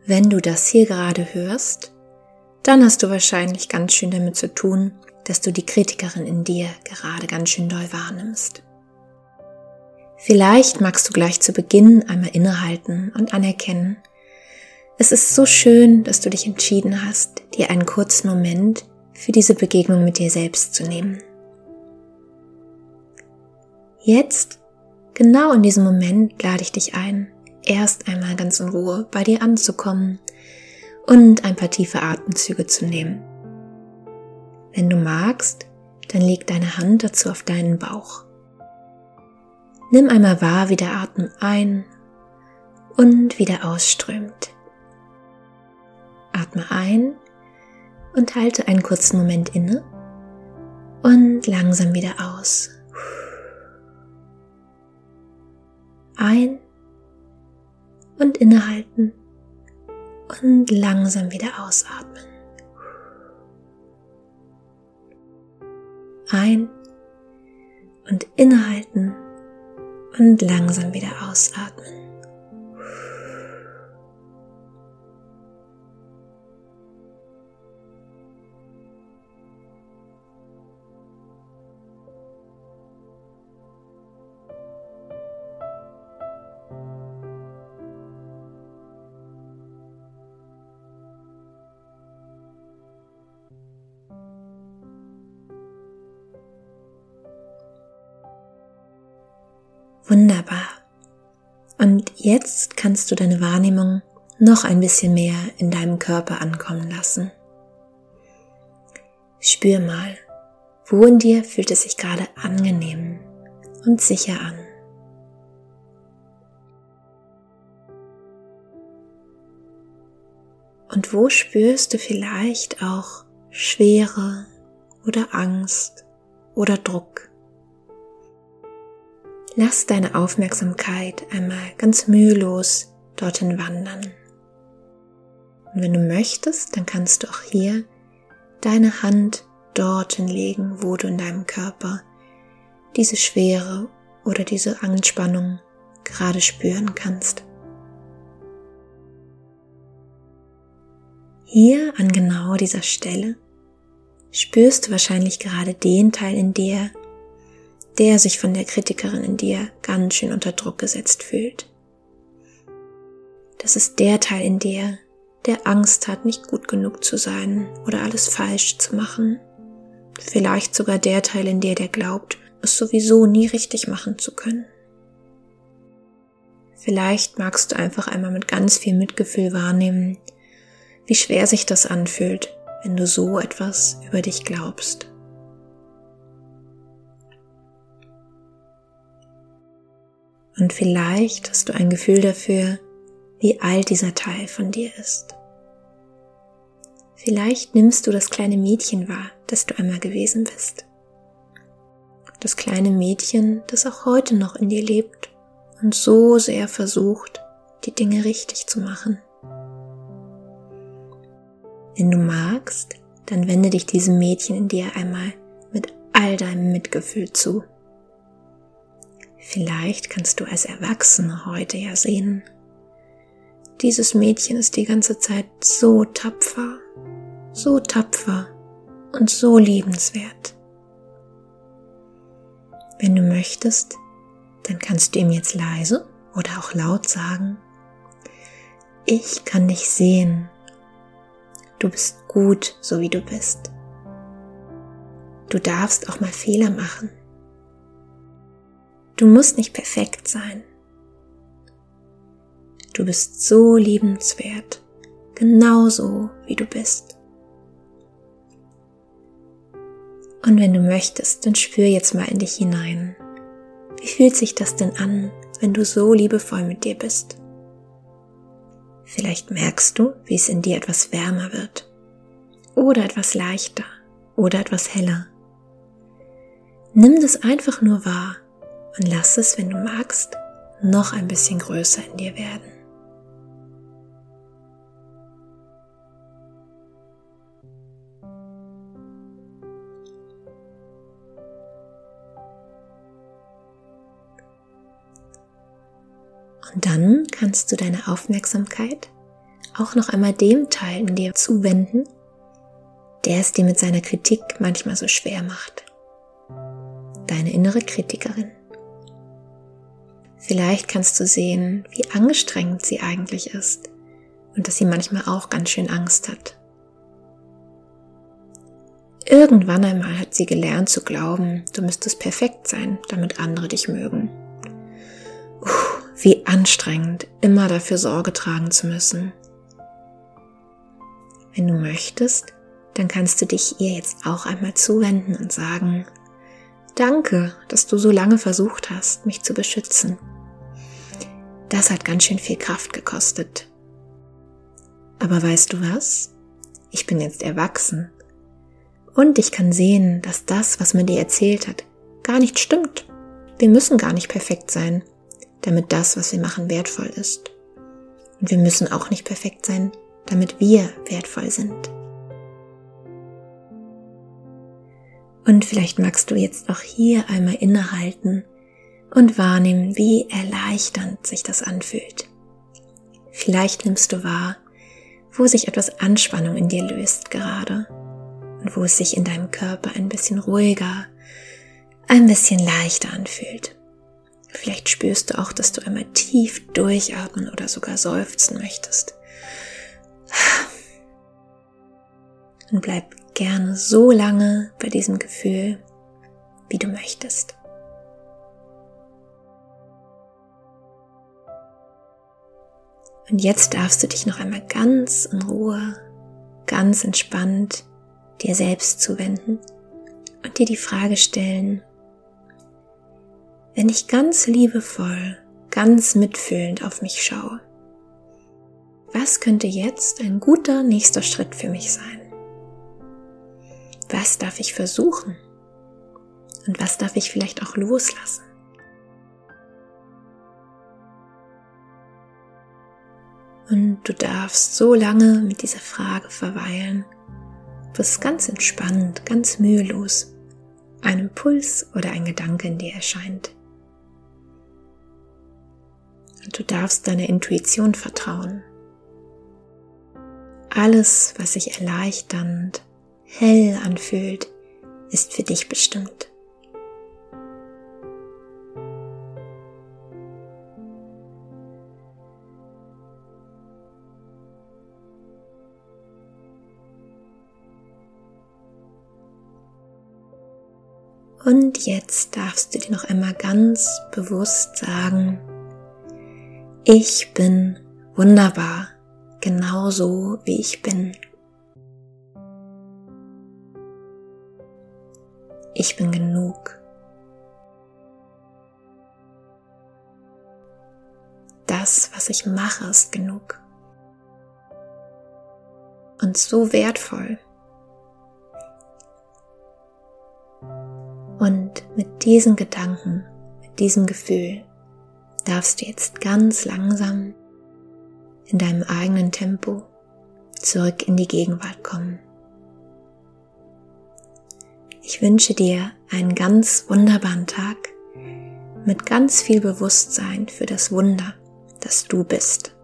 Wenn du das hier gerade hörst, dann hast du wahrscheinlich ganz schön damit zu tun, dass du die Kritikerin in dir gerade ganz schön doll wahrnimmst. Vielleicht magst du gleich zu Beginn einmal innehalten und anerkennen, es ist so schön, dass du dich entschieden hast, dir einen kurzen Moment für diese Begegnung mit dir selbst zu nehmen. Jetzt, genau in diesem Moment, lade ich dich ein, erst einmal ganz in Ruhe bei dir anzukommen und ein paar tiefe Atemzüge zu nehmen. Wenn du magst, dann leg deine Hand dazu auf deinen Bauch. Nimm einmal wahr, wie der Atem ein- und wieder ausströmt. Atme ein und halte einen kurzen Moment inne und langsam wieder aus. Ein- und innehalten und langsam wieder ausatmen. Ein- und innehalten und langsam wieder ausatmen. Wunderbar. Und jetzt kannst du deine Wahrnehmung noch ein bisschen mehr in deinem Körper ankommen lassen. Spür mal, wo in dir fühlt es sich gerade angenehm und sicher an. Und wo spürst du vielleicht auch Schwere oder Angst oder Druck? Lass deine Aufmerksamkeit einmal ganz mühelos dorthin wandern. Und wenn du möchtest, dann kannst du auch hier deine Hand dorthin legen, wo du in deinem Körper diese Schwere oder diese Anspannung gerade spüren kannst. Hier an genau dieser Stelle spürst du wahrscheinlich gerade den Teil in dir, der sich von der Kritikerin in dir ganz schön unter Druck gesetzt fühlt. Das ist der Teil in dir, der Angst hat, nicht gut genug zu sein oder alles falsch zu machen. Vielleicht sogar der Teil in dir, der glaubt, es sowieso nie richtig machen zu können. Vielleicht magst du einfach einmal mit ganz viel Mitgefühl wahrnehmen, wie schwer sich das anfühlt, wenn du so etwas über dich glaubst. Und vielleicht hast du ein Gefühl dafür, wie alt dieser Teil von dir ist. Vielleicht nimmst du das kleine Mädchen wahr, das du einmal gewesen bist. Das kleine Mädchen, das auch heute noch in dir lebt und so sehr versucht, die Dinge richtig zu machen. Wenn du magst, dann wende dich diesem Mädchen in dir einmal mit all deinem Mitgefühl zu. Vielleicht kannst du als Erwachsene heute ja sehen, dieses Mädchen ist die ganze Zeit so tapfer und so liebenswert. Wenn du möchtest, dann kannst du ihm jetzt leise oder auch laut sagen: Ich kann dich sehen. Du bist gut, so wie du bist. Du darfst auch mal Fehler machen. Du musst nicht perfekt sein. Du bist so liebenswert, genauso wie du bist. Und wenn du möchtest, dann spür jetzt mal in dich hinein. Wie fühlt sich das denn an, wenn du so liebevoll mit dir bist? Vielleicht merkst du, wie es in dir etwas wärmer wird. Oder etwas leichter. Oder etwas heller. Nimm das einfach nur wahr und lass es, wenn du magst, noch ein bisschen größer in dir werden. Und dann kannst du deine Aufmerksamkeit auch noch einmal dem Teil in dir zuwenden, der es dir mit seiner Kritik manchmal so schwer macht. Deine innere Kritikerin. Vielleicht kannst du sehen, wie angestrengt sie eigentlich ist und dass sie manchmal auch ganz schön Angst hat. Irgendwann einmal hat sie gelernt zu glauben, du müsstest perfekt sein, damit andere dich mögen. Wie anstrengend, immer dafür Sorge tragen zu müssen. Wenn du möchtest, dann kannst du dich ihr jetzt auch einmal zuwenden und sagen: Danke, dass du so lange versucht hast, mich zu beschützen. Das hat ganz schön viel Kraft gekostet. Aber weißt du was? Ich bin jetzt erwachsen. Und ich kann sehen, dass das, was man dir erzählt hat, gar nicht stimmt. Wir müssen gar nicht perfekt sein, damit das, was wir machen, wertvoll ist. Und wir müssen auch nicht perfekt sein, damit wir wertvoll sind. Und vielleicht magst du jetzt auch hier einmal innehalten und wahrnehmen, wie erleichternd sich das anfühlt. Vielleicht nimmst du wahr, wo sich etwas Anspannung in dir löst gerade und wo es sich in deinem Körper ein bisschen ruhiger, ein bisschen leichter anfühlt. Vielleicht spürst du auch, dass du einmal tief durchatmen oder sogar seufzen möchtest. Und bleib gerne so lange bei diesem Gefühl, wie du möchtest. Und jetzt darfst du dich noch einmal ganz in Ruhe, ganz entspannt dir selbst zuwenden und dir die Frage stellen: Wenn ich ganz liebevoll, ganz mitfühlend auf mich schaue, was könnte jetzt ein guter nächster Schritt für mich sein? Was darf ich versuchen? Und was darf ich vielleicht auch loslassen? Und du darfst so lange mit dieser Frage verweilen, bis ganz entspannt, ganz mühelos ein Impuls oder ein Gedanke in dir erscheint. Und du darfst deiner Intuition vertrauen. Alles, was sich erleichternd, hell anfühlt, ist für dich bestimmt. Und jetzt darfst du dir noch einmal ganz bewusst sagen: Ich bin wunderbar, genauso wie ich bin. Ich bin genug. Das, was ich mache, ist genug. Und so wertvoll. Und mit diesen Gedanken, mit diesem Gefühl, darfst du jetzt ganz langsam in deinem eigenen Tempo zurück in die Gegenwart kommen. Ich wünsche dir einen ganz wunderbaren Tag mit ganz viel Bewusstsein für das Wunder, das du bist.